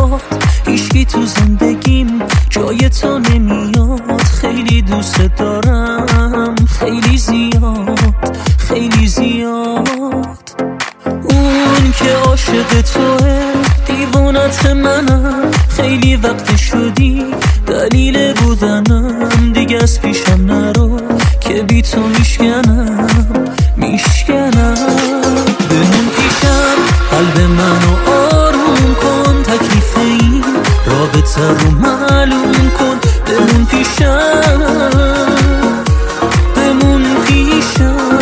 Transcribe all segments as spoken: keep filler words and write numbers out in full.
باد هیچکی تو زندگیم جای تو نمیاد. خیلی دوست دارم، خیلی زیاد، خیلی زیاد. اون که عاشق توه دیوانت منم، خیلی وقت شدی دلیل بودنم. دیگه از پیشم نرو که بی تو میشکنم میشکنم. بمون پیشم، قلب منو آروم کن، تکلیف این رابطه رو معلوم کن. بمون پیشم، بمون پیشم.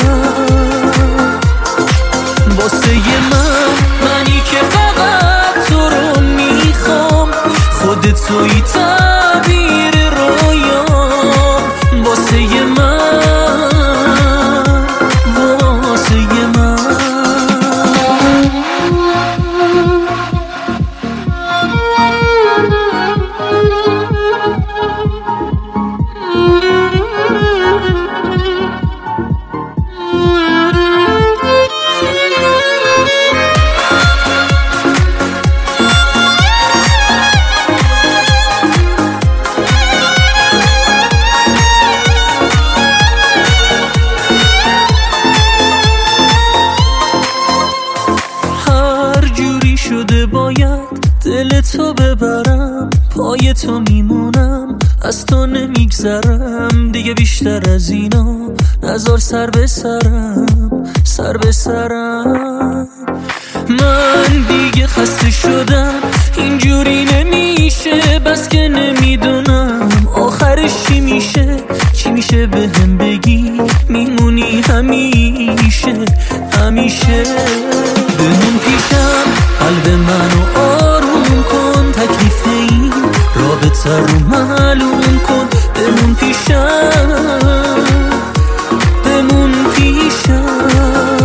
واسه من، منی که فقط تو رو میخوام، خودت توی تعبیر رویام. واسه من، واسه من. شده باید دل تو ببرم، پای تو میمونم، از تو نمیگذرم. دیگه بیشتر از اینا نذار سر به سرم، سر به سرم. من دیگه خسته شدم، اینجوری نمیشه، بس که نمیدونم آخرش چی میشه. چی میشه بهم بگی، میمونی همیشه همیشه. بمون پیشم، قلب منو آروم کن، تکلیف این رابطه رو معلوم کن. بمون پیشم، بمون پیشم.